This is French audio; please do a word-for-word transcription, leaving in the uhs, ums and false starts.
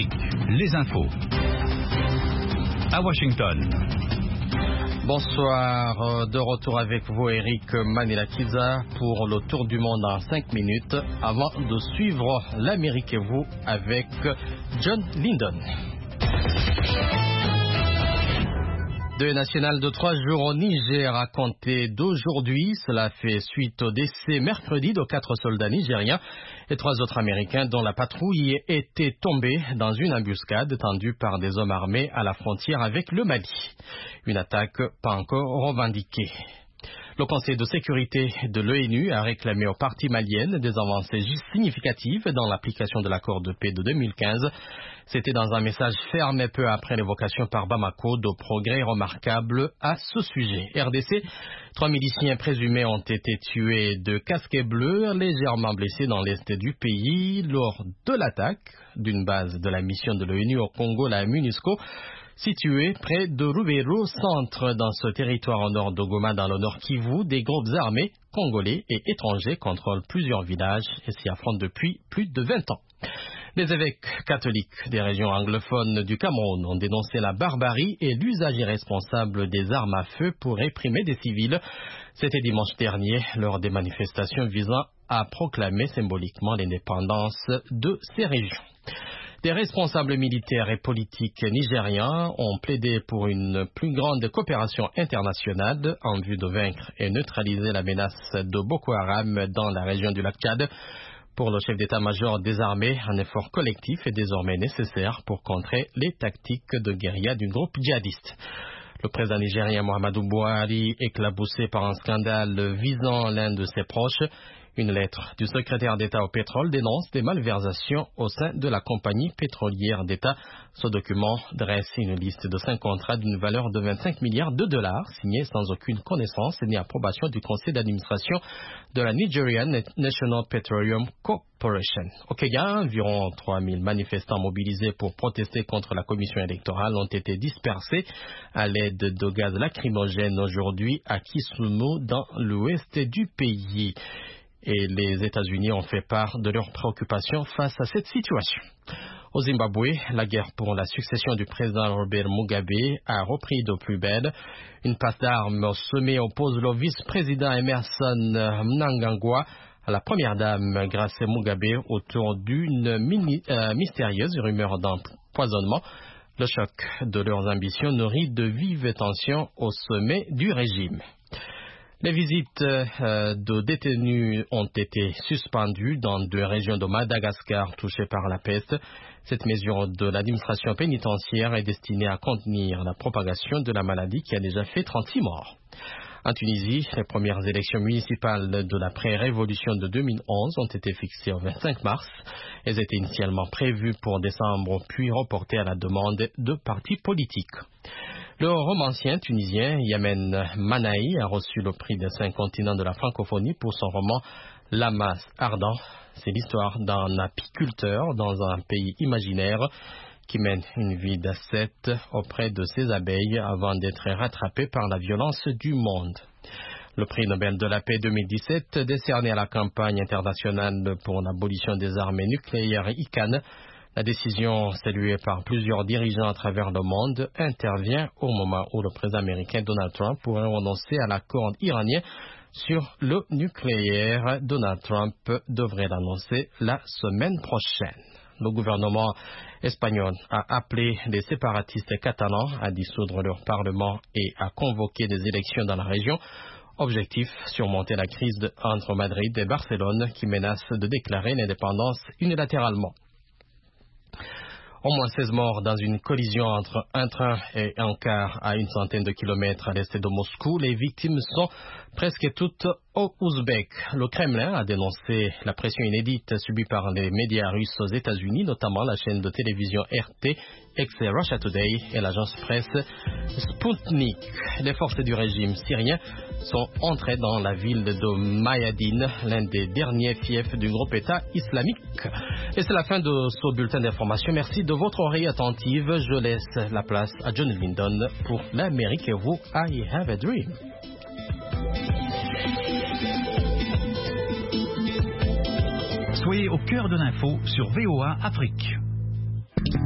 Afrique, les infos. À Washington. Bonsoir, de retour avec vous Eric Manilakiza pour le tour du monde en cinq minutes avant de suivre l'Amérique et vous avec John Lindon. Deuil national de trois jours au Niger à compter d'aujourd'hui. Cela fait suite au décès mercredi de quatre soldats nigériens et trois autres Américains dont la patrouille était tombée dans une embuscade tendue par des hommes armés à la frontière avec le Mali. Une attaque pas encore revendiquée. Le Conseil de sécurité de l'ONU a réclamé aux parties maliennes des avancées significatives dans l'application de l'accord de paix de deux mille quinze. C'était dans un message ferme peu après l'évocation par Bamako de progrès remarquables à ce sujet. R D C, trois miliciens présumés ont été tués de casquets bleus, légèrement blessés dans l'est du pays lors de l'attaque d'une base de la mission de l'ONU au Congo, la MONUSCO, située près de Rubero, centre dans ce territoire au nord de Goma, dans le nord Kivu. Des groupes armés congolais et étrangers contrôlent plusieurs villages et s'y affrontent depuis plus de vingt ans. Les évêques catholiques des régions anglophones du Cameroun ont dénoncé la barbarie et l'usage irresponsable des armes à feu pour réprimer des civils. C'était dimanche dernier, lors des manifestations visant à proclamer symboliquement l'indépendance de ces régions. Des responsables militaires et politiques nigériens ont plaidé pour une plus grande coopération internationale en vue de vaincre et neutraliser la menace de Boko Haram dans la région du lac Tchad. Pour le chef d'état-major des armées, un effort collectif est désormais nécessaire pour contrer les tactiques de guérilla du groupe djihadiste. Le président nigérien Muhammadu Buhari, éclaboussé par un scandale visant l'un de ses proches, une lettre du secrétaire d'État au pétrole dénonce des malversations au sein de la compagnie pétrolière d'État. Ce document dresse une liste de cinq contrats d'une valeur de vingt-cinq milliards de dollars, signés sans aucune connaissance ni approbation du conseil d'administration de la Nigerian National Petroleum Corporation. Au Kenya, environ trois mille manifestants mobilisés pour protester contre la commission électorale ont été dispersés à l'aide de gaz lacrymogènes aujourd'hui à Kisumu, dans l'ouest du pays. Et les États-Unis ont fait part de leurs préoccupations face à cette situation. Au Zimbabwe, la guerre pour la succession du président Robert Mugabe a repris de plus belle. Une passe d'armes au sommet oppose le vice-président Emerson Mnangagwa à la première dame Grace Mugabe autour d'une mini, euh, mystérieuse rumeur d'empoisonnement. Le choc de leurs ambitions nourrit de vives tensions au sommet du régime. Les visites euh, de détenus ont été suspendues dans deux régions de Madagascar touchées par la peste. Cette mesure de l'administration pénitentiaire est destinée à contenir la propagation de la maladie qui a déjà fait trente-six morts. En Tunisie, les premières élections municipales de l'après-révolution de deux mille onze ont été fixées au vingt-cinq mars. Elles étaient initialement prévues pour décembre, puis reportées à la demande de partis politiques. Le romancier tunisien Yamen Manaï a reçu le prix des cinq continents de la francophonie pour son roman L'amas ardent. C'est l'histoire d'un apiculteur dans un pays imaginaire qui mène une vie d'ascète auprès de ses abeilles avant d'être rattrapé par la violence du monde. Le prix Nobel de la paix deux mille dix-sept, décerné à la campagne internationale pour l'abolition des armes nucléaires I C A N, la décision, saluée par plusieurs dirigeants à travers le monde, intervient au moment où le président américain Donald Trump pourrait renoncer à l'accord iranien sur le nucléaire. Donald Trump devrait l'annoncer la semaine prochaine. Le gouvernement espagnol a appelé les séparatistes catalans à dissoudre leur parlement et à convoquer des élections dans la région. Objectif, surmonter la crise entre Madrid et Barcelone qui menace de déclarer l'indépendance unilatéralement. Au moins seize morts dans une collision entre un train et un car à une centaine de kilomètres à l'est de Moscou. Les victimes sont presque toutes ouzbeks. Le Kremlin a dénoncé la pression inédite subie par les médias russes aux États-Unis, notamment la chaîne de télévision R T, ex-Russia Today et l'agence presse Sputnik. Les forces du régime syrien sont entrées dans la ville de Mayadine, l'un des derniers fiefs du groupe État islamique. Et c'est la fin de ce bulletin d'information. Merci de votre oreille attentive. Je laisse la place à John Lindon pour l'Amérique et vous, I Have a Dream. Soyez au cœur de l'info sur V O A Afrique.